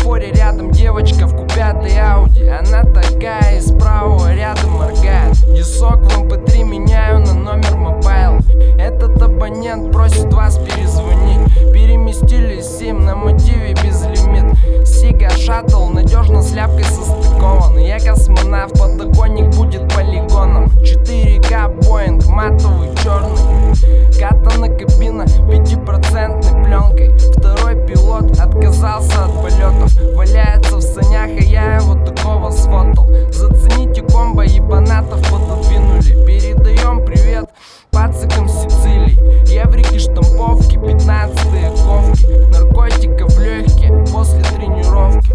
светофоре рядом девочка в купятой Ауди. Она такая, и справа рядом моргает. Дисок в MP3 меняю на номер мобайл. Этот абонент просит вас перезвонить. Переместили сим на мотиве безлимит. Сига шаттл надежно с ляпкой состыкован. Я космонавт, подоконник будет полигоном. 4К Боинг, матовый, черный. Катана кабина 5% пленкой. Второй пилот отказался от полетов. Валяется в санях, а я его такого сфотал. Зацените комбо, ебанатов пододвинули. Передаем привет пацикам Сицилии. Еврики, штамповки, 15-е ковки. Наркотиков легкие после тренировки.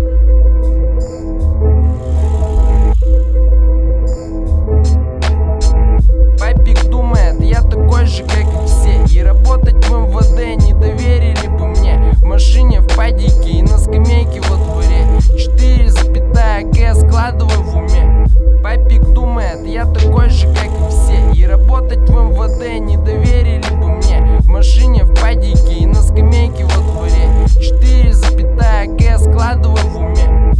Папик думает, я такой же, как и все. И работать в МВД не доверили бы мне. В машине, в падике и на скамейке во дворе. 4,К складываю в уме. Папик думает, я такой же, как и все. И работать в МВД не доверили бы мне. В машине, в падике и на скамейке во дворе. 4,К складываю в уме.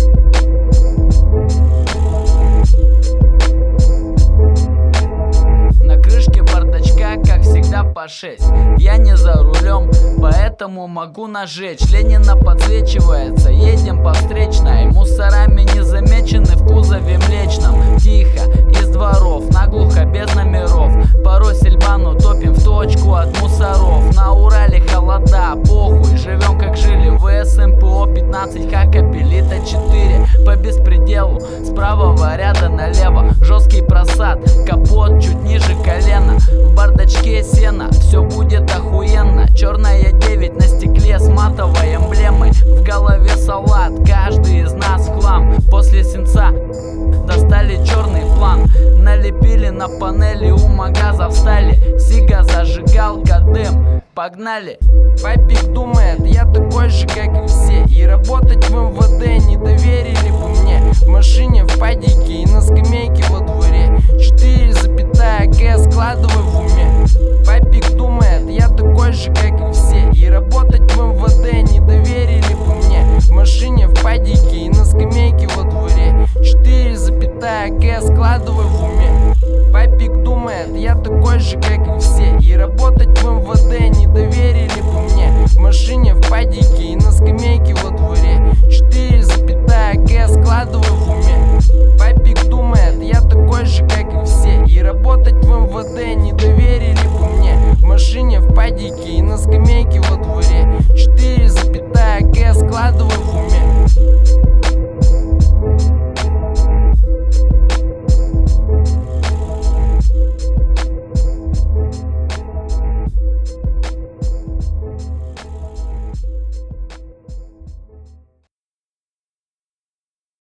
На крышке бардачка, как всегда, по 6. Я не за рулем, поэтому могу нажечь. Ленина подсвечивается, едем по встречной. Мусорами не замечены в кузове млечном. Тихо, из дворов, наглухо, без номеров. Порой сельбану топим в точку от мусоров. На Урале холода, похуй, живем как жили. ВС МПО 15, Хакапелита 4. По беспределу, с правого ряда налево. Жесткий просад, капот чуть ниже колена. В бардачке сено, все будет охуенно. Черная 9 на стекле с матовой эмблемой. В голове салат, каждый из нас в хлам. После сенца достали черный план. Налепили на панели, у магаза встали. Сига, зажигалка, дым, погнали. Папик думает, я такой же, как и все. И работать в МВД не доверили бы мне. В машине, в падике и на скамейке во дворе. 4,К складываю в уме. Папик думает, я такой же, как и все. И работать в МВД не доверили бы мне. В машине, в падике и на скамейке во дворе. 4,К складываю в уме. Папик думает, я такой же, как и все. И работать в МВД не доверили бы мне. В машине, в падике и на скамейке во дворе. 4,К складываю в уме. Папик думает, я такой же, как и все. И работать в МВД не доверили бы мне. В машине, в падике и на скамейке